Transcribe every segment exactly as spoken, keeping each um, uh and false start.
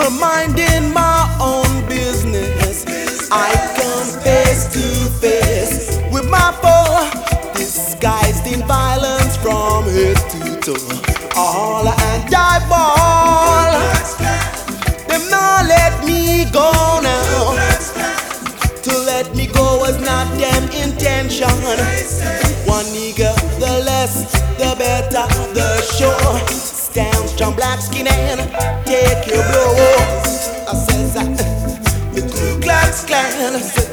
minding my own business. I come face to face with my foe, disguised in violence from head to toe. All and I ball. Them not let me go now. To let me go was not them intention. One nigga, the less, the better, the sure. Stand strong, black skin and take your blow. I says uh, the Ku Klux Klan. I said,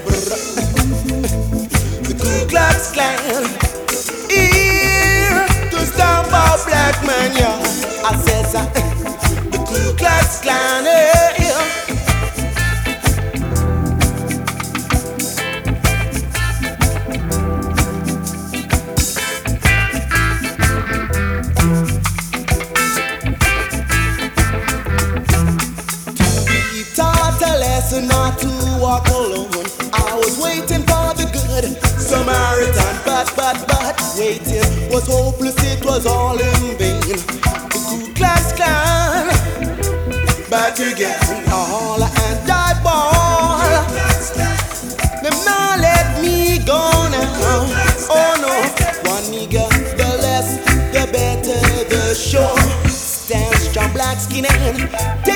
the Ku Klux Klan. Here to stomp out black man, yeah. I says uh, the Ku Klux Klan. Yeah. Not to walk alone. I was waiting for the good Samaritan, but, but, but waiting was hopeless, it was all in vain. The Ku Klux Klan back again, all and I ball. Them not let me go now. Oh no, one nigga, the less, the better, the sure. Stand strong, black skin and